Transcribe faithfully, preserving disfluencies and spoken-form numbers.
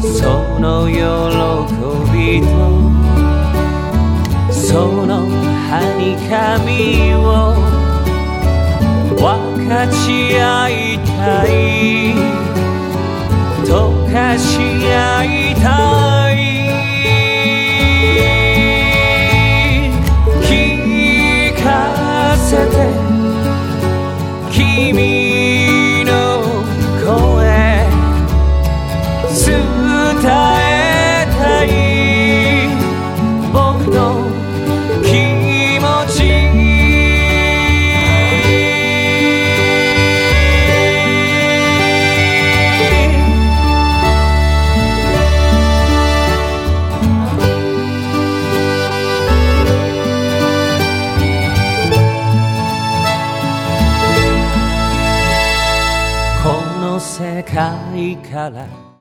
その喜びとそのはにかみを分かち合いたい溶かし合いたい聞かせて君の声